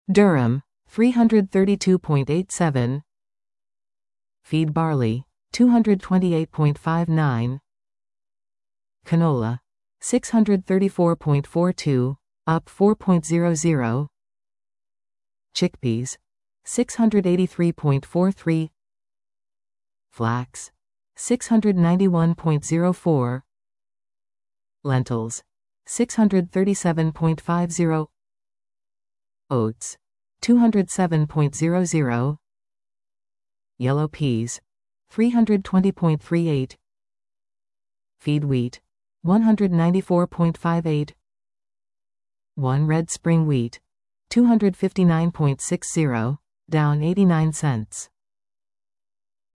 Durum, 332.87. Feed barley, 228.59. Canola, 634.42, up 4.00. Chickpeas, 683.43. Flax, 691.04. Lentils, 637.50. Oats, 207.00. Yellow peas, 320.38. Feed wheat, 194.58. 1 red spring wheat, 259.60, down 89 cents.